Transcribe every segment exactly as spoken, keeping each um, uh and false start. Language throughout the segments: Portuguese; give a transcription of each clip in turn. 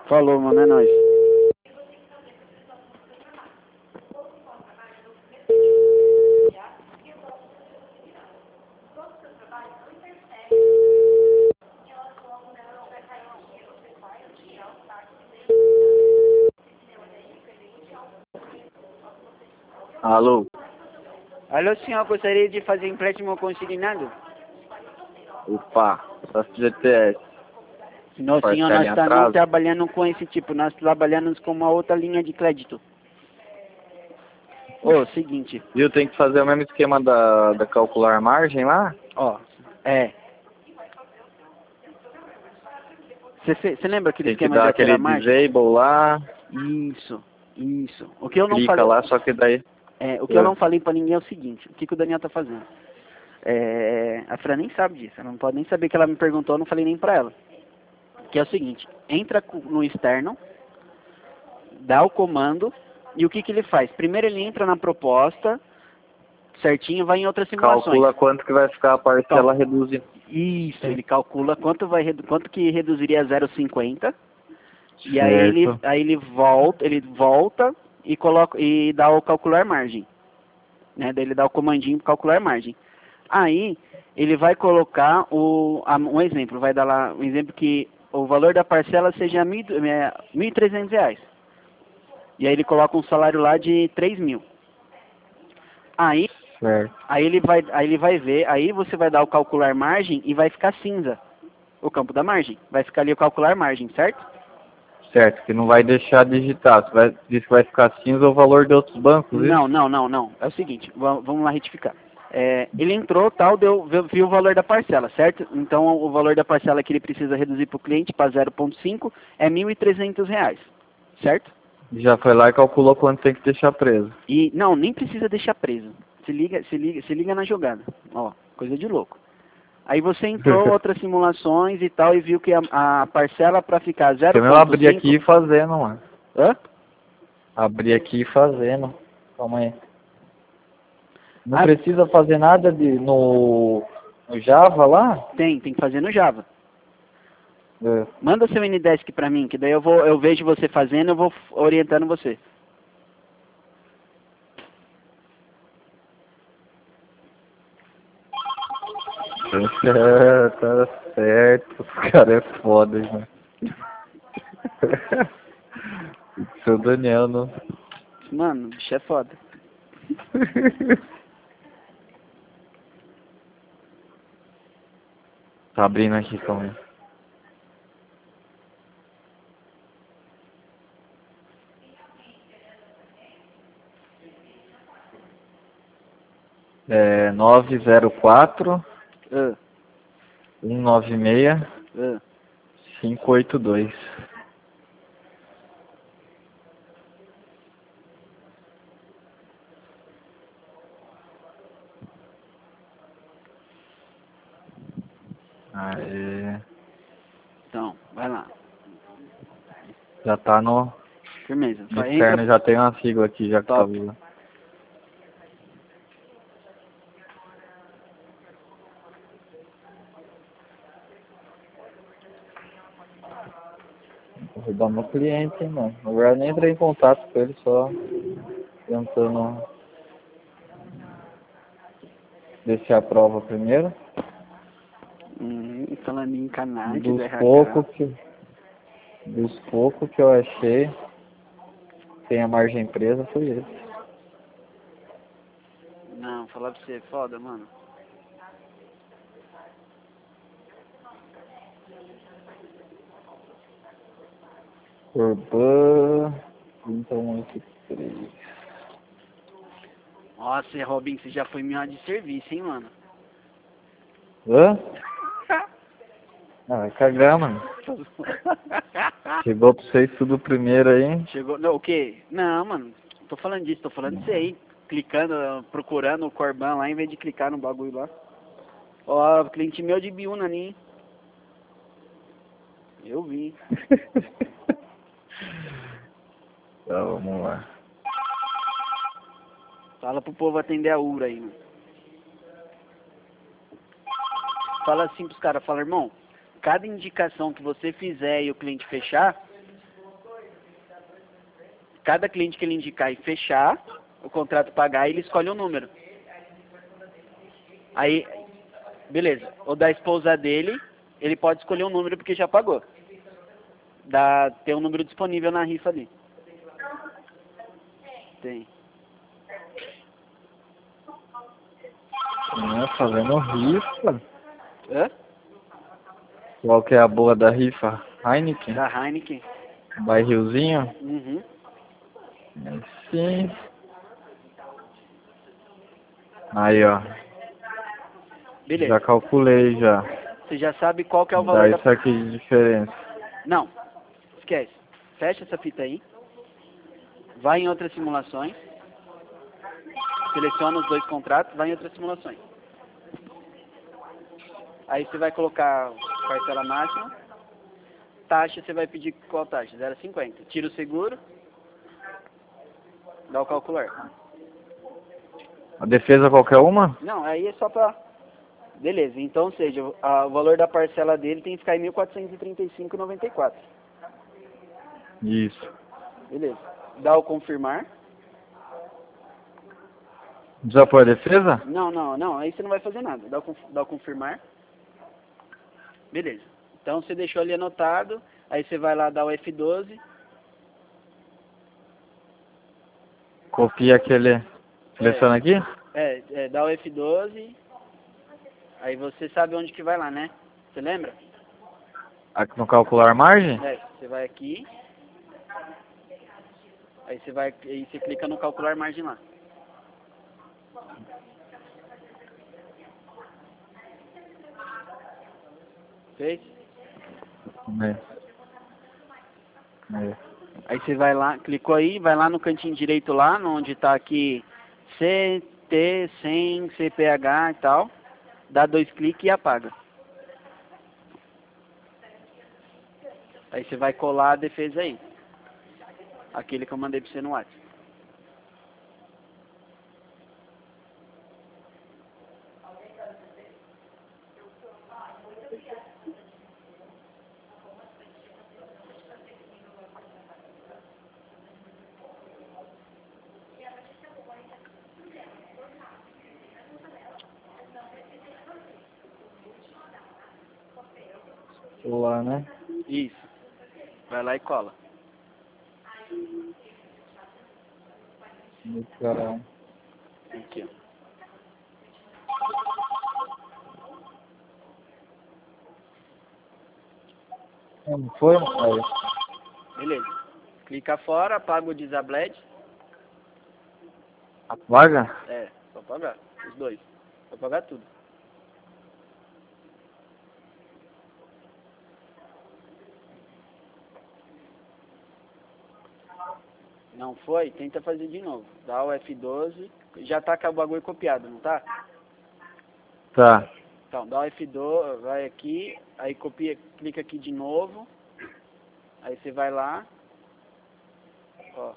Falou, mano, é nóis. Alô? Alô, senhor, gostaria de fazer empréstimo consignado? Opa, só F G T S. Não, senhor, nós estamos trabalhando com esse tipo, nós trabalhamos com uma outra linha de crédito. Ô, seguinte. Viu, tem que fazer o mesmo esquema da, da calcular margem lá? Ó, é. Você lembra aquele Tem que esquema dar de aquele alterar margem? disable lá. Isso, isso. O que eu não Clica falei... lá, só que daí... É, o que é. eu não falei pra ninguém é o seguinte, o que, que o Daniel tá fazendo? É, a Fran nem sabe disso, ela não pode nem saber que ela me perguntou, eu não falei nem pra ela. Que é o seguinte, entra no externo, dá o comando, e o que, que ele faz? Primeiro ele entra na proposta, certinho, vai em outras simulações. Calcula quanto que vai ficar a parcela Cal... reduzindo. Isso, ele calcula quanto, vai, quanto que reduziria a zero vírgula cinquenta, e Certo. aí ele, aí ele volta, ele volta e, coloca, e dá o calcular margem. Né? Daí ele dá o comandinho para calcular margem. Aí ele vai colocar o, um exemplo, vai dar lá um exemplo que o valor da parcela seja mil e trezentos reais. E aí ele coloca um salário lá de três mil. Aí, certo. aí, ele vai, aí ele vai ver, aí você vai dar o calcular margem e vai ficar cinza o campo da margem. Vai ficar ali o calcular margem, certo? Certo, que não vai deixar digitar. Você vai, diz que vai ficar cinza o valor de outros bancos, Não, isso? não, não, não. É o seguinte, vamos lá retificar. É, ele entrou, tal, deu, viu o valor da parcela, certo? Então o valor da parcela que ele precisa reduzir para o cliente para zero vírgula cinco é mil e trezentos reais, certo? Já foi lá e calculou quanto tem que deixar preso. E não, nem precisa deixar preso. Se liga, se liga, se liga na jogada. Ó, coisa de louco. Aí você entrou outras simulações e tal e viu que a, a parcela para ficar zero vírgula cinco... Eu abri aqui e fazendo, mano. Hã? Abri aqui e fazendo. Calma aí. Não Ah, precisa fazer nada de, no, no Java lá? Tem, tem que fazer no Java. É. Manda seu Ndesk pra mim, que daí eu vou, eu vejo você fazendo, eu vou orientando você. É, tá certo, os caras é foda, mano. Seu Daniel, não. Mano, o bicho é foda. Tá abrindo aqui, calma aí. É nove zero quatro, Uh, um nove seis, uh. cinco oito dois. Aê. Então, vai lá. Já tá no, Firmeza. no Vai, externo, entra. já tem uma sigla aqui, já que tá Top. vindo. Vou ajudar meu cliente, hein, mano. Na verdade, nem entrei em contato com ele, só tentando ver se aprova primeiro. Hum, falando em canais do Dos R H. poucos que, dos poucos que eu achei, tem a margem presa, foi esse. Não, falar pra você, foda, mano. Corban, trinta e um oitenta e três. Nossa, Robin, você já foi melhor de serviço, hein, mano? Hã? Ah, vai cagar, mano. Chegou pra vocês tudo primeiro aí. Chegou. Não, o quê? Não, mano. Tô falando disso, tô falando disso aí. Clicando, procurando o Corban lá em vez de clicar no bagulho lá. Ó, cliente meu de Biúna ali, hein? Eu vi. Tá, vamos lá. Fala pro povo atender a U R A aí, mano. Fala assim pros caras, fala, irmão, cada indicação que você fizer e o cliente fechar, cada cliente que ele indicar e fechar o contrato, pagar, ele escolhe um número. Aí, beleza. O da esposa dele, ele pode escolher um número porque já pagou. Dá, tem um número disponível na rifa ali. Tem. Não, fazendo rifa. Hã? Qual que é a boa da rifa? Heineken? Da Heineken. Barrilzinho? Uhum. Sim. Aí, ó. Beleza. Já calculei já. Você já sabe qual que é o Dá valor da... isso aqui de diferença. Não. Esquece. Fecha essa fita aí. Vai em outras simulações. Seleciona os dois contratos, vai em outras simulações. Aí você vai colocar parcela máxima. Taxa, você vai pedir qual taxa? zero vírgula cinquenta. Tira o seguro. Dá o calcular. A defesa qualquer uma? Não, aí é só pra... Beleza, então, ou seja, a, o valor da parcela dele tem que ficar em mil quatrocentos e trinta e cinco reais e noventa e quatro centavos. Isso. Beleza. Dá o confirmar. Desapor a defesa? Não, não, não, aí você não vai fazer nada. Dá o, conf- dá o confirmar. Beleza. Então você deixou ali anotado, aí você vai lá dar o F doze. Copia aquele. Seleciona aqui? É, é, dá o F doze. Aí você sabe onde que vai lá, né? Você lembra? Aqui no calcular margem? É, você vai aqui. Aí você vai, aí você clica no calcular margem lá. Fez? É. É. Aí você vai lá, clicou aí, vai lá no cantinho direito lá, onde tá aqui C T, cem, C P H e tal. Dá dois cliques e apaga. Aí você vai colar a defesa aí. Aquele que eu mandei pra você no WhatsApp. Lá, né? Isso. Vai lá e cola. Muito caralho. Aqui, ó. Não foi? Aí. Beleza. Clica fora, apaga o Disabled. Apaga? É, só apagar. Os dois. Só apagar tudo. Não foi? Tenta fazer de novo. Dá o F doze. Já tá com o bagulho copiado, não tá? Tá. Então, dá o F doze, vai aqui, aí copia, clica aqui de novo. Aí você vai lá. Ó.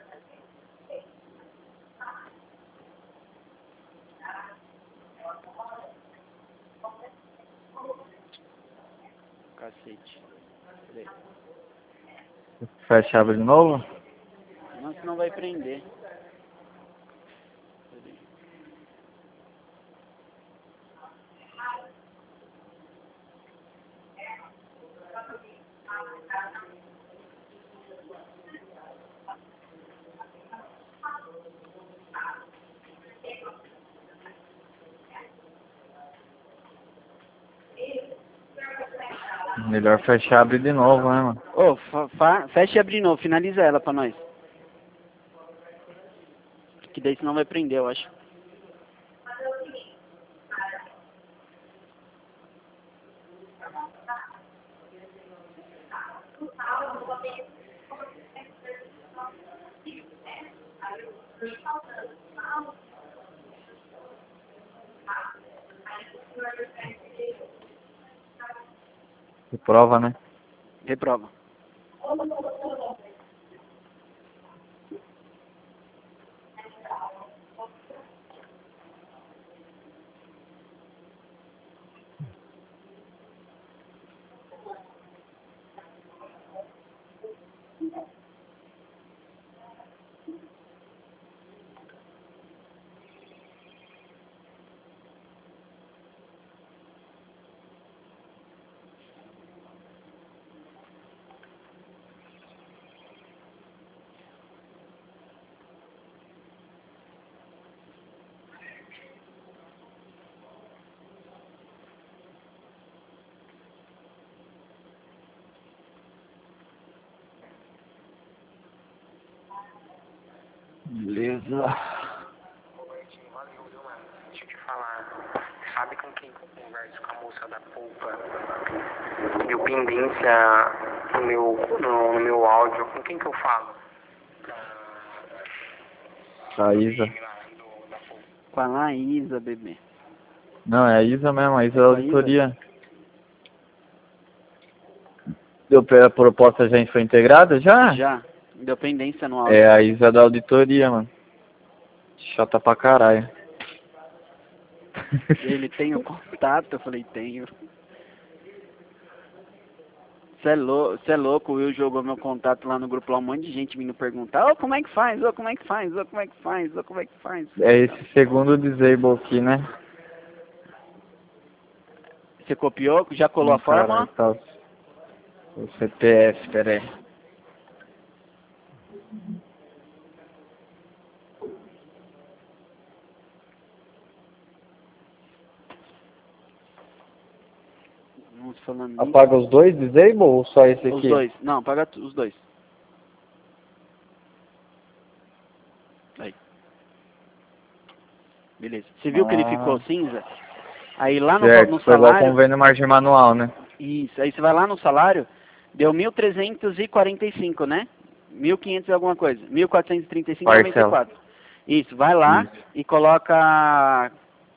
Cacete. Peraí. Fecha, abre de novo? Não, senão vai prender. Peraí. Melhor fechar, abre de novo, né, mano? Ô, fa fa fecha e abre de novo, finaliza ela pra nós. Que daí senão vai prender, eu acho. Prova, né? Reprova. Beleza. Robertinho, valeu, viu, mano? Deixa eu te falar. Sabe com quem que eu converso com a moça da polpa? Deu pendência no meu, no, no meu áudio. Com quem que eu falo? A Isa. Com a Laísa, bebê. Não, é a Isa mesmo, a Isa É da com a Isa? auditoria. Deu a proposta já foi integrada? Já? Já. Deu pendência no áudio. É a Isa da auditoria, mano. Chata pra caralho. Ele tem o contato? Eu falei, tenho. Você é, lou é louco, o Will jogou meu contato lá no grupo, lá um monte de gente vindo perguntar, ô, como é que faz, ô, como é que faz, ô, como é que faz, ô, como é que faz. É esse segundo disable aqui, né? Você copiou? Já colou Hum, a fórmula? Caralho, tá. O C P F, pera aí. Vamos falando nisso. Apaga os dois disable ou só esse aqui? Os dois. Não, apaga os dois. Aí. Beleza. Você viu que ele Ah. ficou cinza? Aí lá no, Certo, no foi igual salário... convênio margem manual, né? Isso. Aí você vai lá no salário, deu mil trezentos e quarenta e cinco, né? mil e quinhentos e alguma coisa. mil quatrocentos e trinta e cinco vírgula noventa e quatro. Isso. Vai lá Isso. e coloca...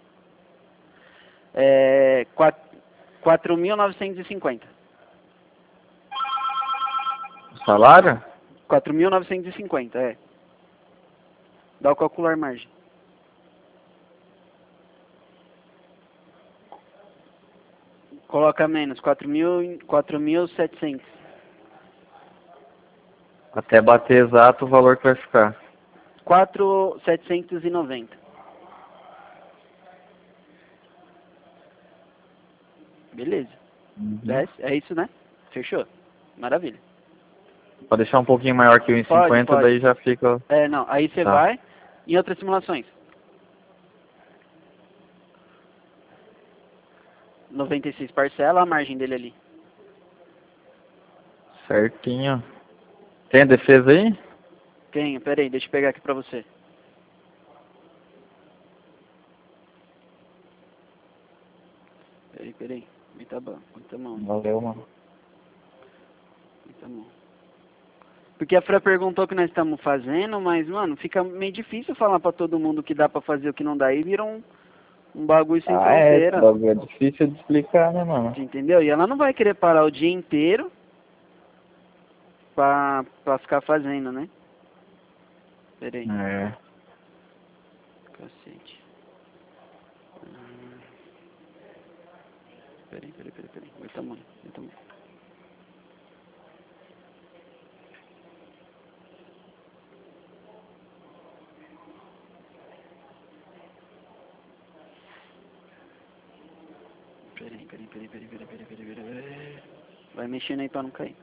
É... quatro mil novecentos e cinquenta. Salário? quatro mil novecentos e cinquenta, é. Dá o calcular margem. Coloca menos, quatro mil, quatro mil e setecentos. Até bater exato o valor que vai ficar. quatro mil setecentos e noventa. Beleza. Uhum. É, é isso, né? Fechou. Maravilha. Pode deixar um pouquinho maior que o um Pode, cinquenta, pode. daí já fica... É, não. Aí você Tá. vai em outras simulações. noventa e seis parcela, a margem dele ali. Certinho. Tem a defesa aí? Tenho, pera aí, deixa eu pegar aqui pra você. Peraí, peraí. Muita bom, muita mão, Valeu, mano. muita mão. Porque a Fran perguntou o que nós estamos fazendo, mas, mano, fica meio difícil falar pra todo mundo que dá pra fazer o que não dá. E vira um, um bagulho sem Ah, é, esse fronteira. bagulho é difícil de explicar, né, mano? Entendeu? E ela não vai querer parar o dia inteiro pra, pra ficar fazendo, né? Pera aí. É. Cacete. Hum. Peraí, peraí, peraí, peraí. Meu tamanho, meu tamanho. Peraí, peraí, peraí, peraí, peraí, peraí, peraí, peraí. Vai mexendo aí pra não cair.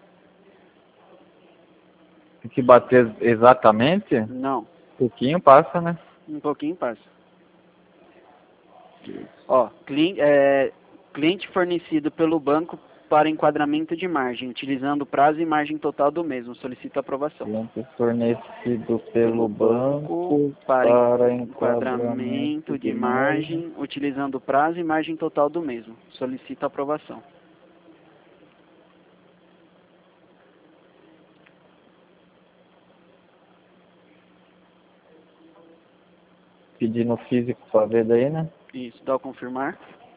Tem que bater exatamente? Não, Um pouquinho passa, né? um pouquinho passa. Ó, cliente, é, cliente fornecido pelo banco para enquadramento de margem, utilizando prazo e margem total do mesmo. Solicito aprovação. Cliente fornecido pelo banco para para enquadramento de margem, utilizando prazo e margem total do mesmo. Solicito aprovação. Pedir no físico pra ver daí, né? Isso, dá o confirmar.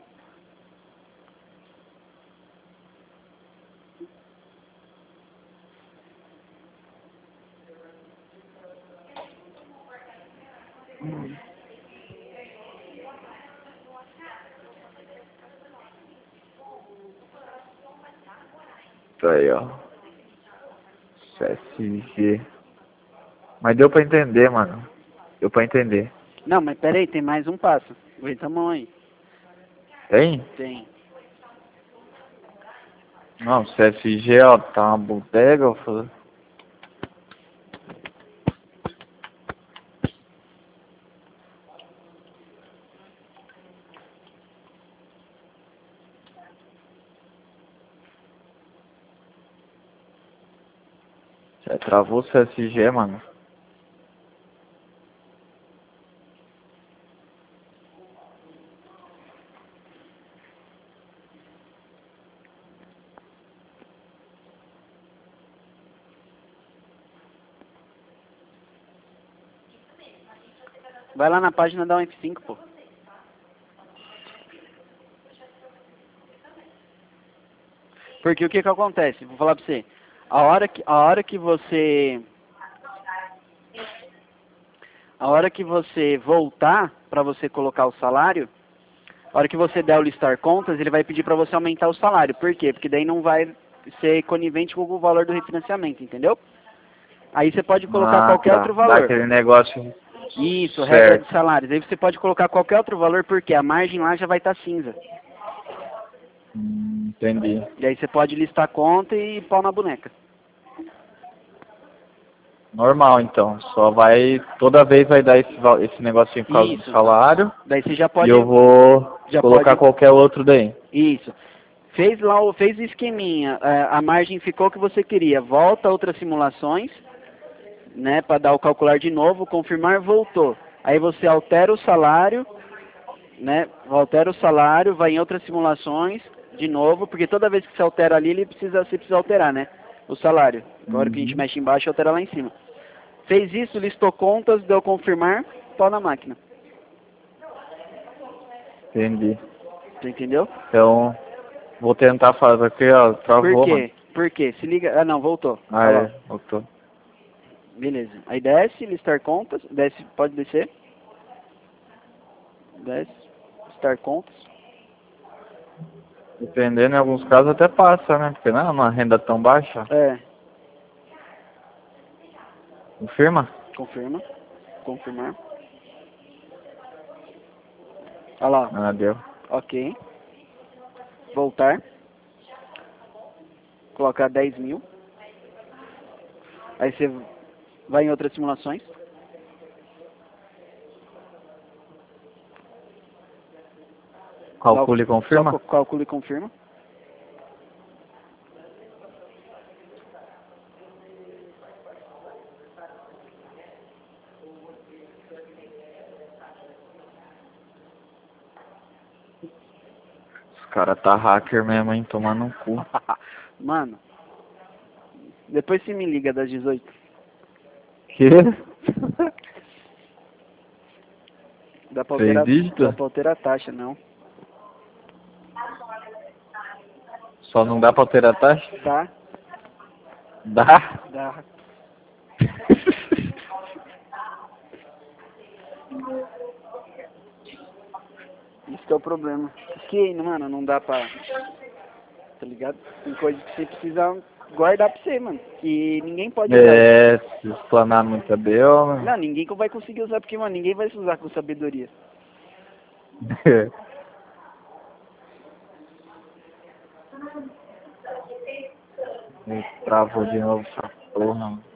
Tá aí, ó. C S G. Mas deu pra entender, mano. Deu pra entender. Não, mas peraí, tem mais um passo. Aguenta a mão aí. Tem? Tem. Não, C S G, ó, tá uma bodega, ó. Falei. Já travou o C S G, mano. Vai lá na página, dá um F cinco, pô. Porque o que que acontece? Vou falar pra você. A hora que, a hora que você... A hora que você voltar para você colocar o salário, a hora que você der o listar contas, ele vai pedir para você aumentar o salário. Por quê? Porque daí não vai ser conivente com o valor do refinanciamento, entendeu? Aí você pode colocar Ah, qualquer tá. outro Dá valor. aquele negócio Isso, regra de certo. salários. Aí você pode colocar qualquer outro valor, porque a margem lá já vai estar cinza. Hum, entendi. E aí você pode listar a conta e pau na boneca. Normal, então. Só vai... Toda vez vai dar esse, val- esse negocinho por causa do Isso. salário. Daí você já E pode... eu vou Já colocar pode... qualquer outro daí. Isso. Fez lá, o- fez o esqueminha, é, a margem ficou o que você queria. Volta a outras simulações, né, para dar o calcular de novo, confirmar, voltou. Aí você altera o salário, né, altera o salário, vai em outras simulações, de novo, porque toda vez que você altera ali, ele precisa, você precisa alterar, né, o salário. Agora que a gente Uhum. mexe embaixo, altera lá em cima. Fez isso, listou contas, deu confirmar, pau na máquina. Entendi. Você entendeu? Então, vou tentar fazer aqui, ó. Por Travou, mano. quê? Por quê? Se liga... Ah, não, voltou. Ah, Olha lá. é. Voltou. Beleza. Aí desce, listar contas, desce, pode descer. Desce, listar contas. Dependendo, em alguns casos até passa, né? Porque não é uma renda tão baixa. É, Confirma? confirma. Confirmar. Olha lá, Ah, deu. ok. Voltar. Colocar dez mil. Aí você vai em outras simulações. Calcule e Só confirma? co- calcula e confirma. Os caras tá hacker mesmo, hein? Tomando um cu. Mano, depois você me liga das dezoito. Que? Dá pra Três alterar, dá dígitos? pra alterar a taxa, não. Só não dá pra alterar a taxa? Tá? Dá? Dá. Isso que é o problema. Que, mano, não dá pra... Tá ligado? Tem coisas que você precisa guardar pra você, mano. Que ninguém pode usar. É, se explanar muito a B O, Não, né? ninguém vai conseguir usar, porque, mano, ninguém vai se usar com sabedoria. Me travou de novo essa porra, mano.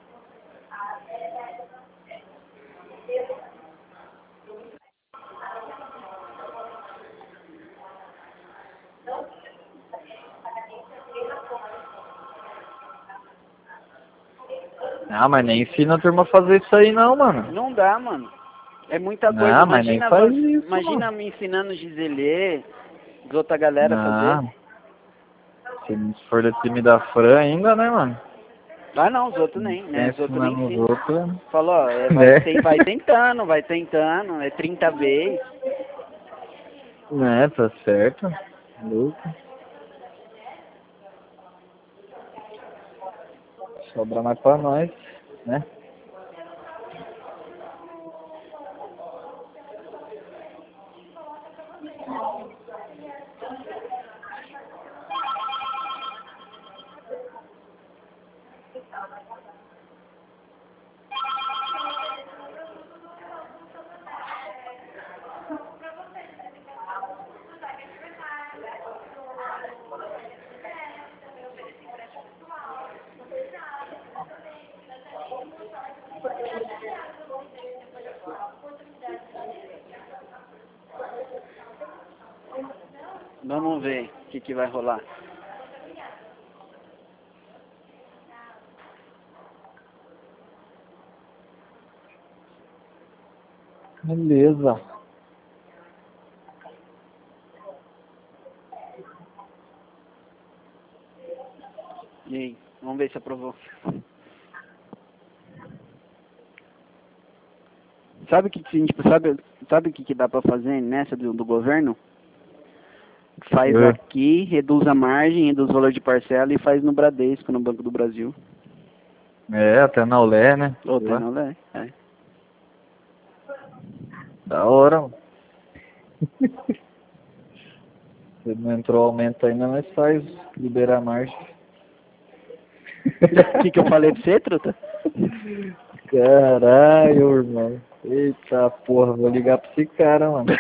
Ah, mas nem ensina a turma a fazer isso aí não, mano. Não dá, mano. É muita coisa. Não, mas nem Imagina, faz você, isso, imagina mano. me ensinando Giselê, as outra galera fazer. Não. Se for do time da Fran ainda, né, mano? Ah, não, os outros nem, né? Quem Os outros nem ensinando os ensinam. outros, Falou, ó, é, vai, né? tem, vai tentando, vai tentando, é trinta vezes. Né, tá certo. Louco. Sobra mais pra nós, né? Vamos ver o que, que vai rolar. Beleza. E aí, vamos ver se aprovou. Sabe o que, que a gente sabe, sabe o que, que dá pra fazer nessa do, do governo? Faz É. aqui, reduz a margem, reduz o valor de parcela e faz no Bradesco, no Banco do Brasil. É, até na Olé, né? Ou tem não é? É. Da hora, mano. Se não entrou aumento ainda, mas faz liberar a margem. O que, que eu falei pra você, truta? Caralho, irmão. Eita porra, vou ligar pra esse cara, mano.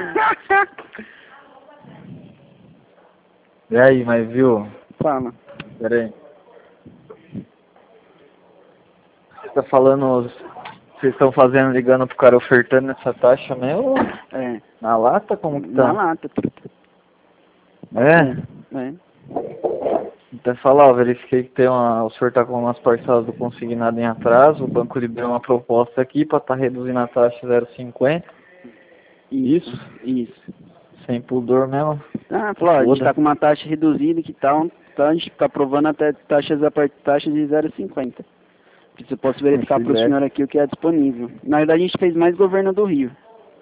E aí, mas viu? Fala. Pera aí. Você tá falando, vocês estão fazendo, ligando pro cara ofertando essa taxa mesmo? É. Na lata, como que Na tá? lata, truta. É? É. Então falar, ó, verifiquei que tem uma, o senhor tá com umas parcelas do consignado em atraso, o banco liberou uma proposta aqui pra tá reduzindo a taxa zero vírgula cinquenta. Isso? Isso. Sem pudor mesmo. Ah, falou, ó, a gente Foda. tá com uma taxa reduzida que tal, então a gente tá aprovando até taxas a partir taxas de zero vírgula cinquenta. Eu posso verificar para o senhor aqui o que é disponível. Na verdade a gente fez mais governo do Rio.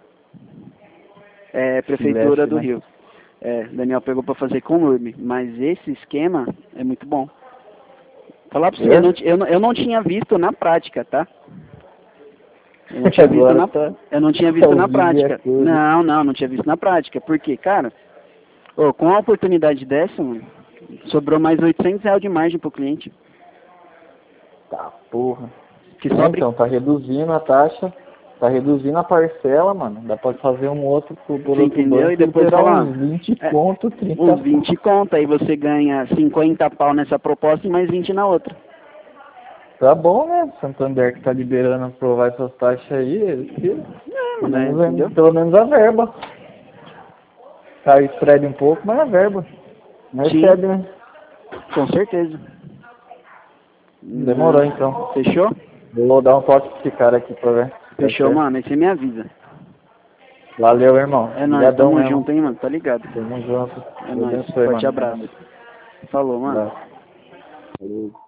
É, prefeitura Sileste, do né? Rio. É, Daniel pegou para fazer com o U R B, mas esse esquema é muito bom. Falar para você, É? eu, não, eu, não, eu não tinha visto na prática, tá? Eu não tinha visto Agora na, tá- eu não tinha visto tá na ouvindo a prática. coisa. Não, não, não tinha visto na prática. Por quê? Cara, ô, com a oportunidade dessa, mano, sobrou mais oitocentos reais de margem pro cliente. Tá, porra. Que É, sobre... então, tá reduzindo a taxa, tá reduzindo a parcela, mano. Dá pra fazer um outro por, por Você outro entendeu? banco E depois liberar falar, uns vinte é, conto, trinta uns vinte conta, aí você ganha cinquenta pau nessa proposta e mais vinte na outra. Tá bom, né? Santander que tá liberando aprovar essas taxas aí, eles que, É, pelo, mano, é, menos, entendeu? pelo menos a verba. Cai o spread um pouco, mas a verba. Não Sim. recebe, né? Com certeza. Demorou, Não. então. Fechou? Vou dar um toque pra esse cara aqui pra ver. Tá Fechou, certo? mano. Aí você me avisa. Valeu, irmão. É nóis, Obrigadão tamo mesmo. junto, hein, mano. Tá ligado? Tamo junto. É Deus nóis. abençoe, Forte mano. abraço. Falou, mano. Abraço. Valeu.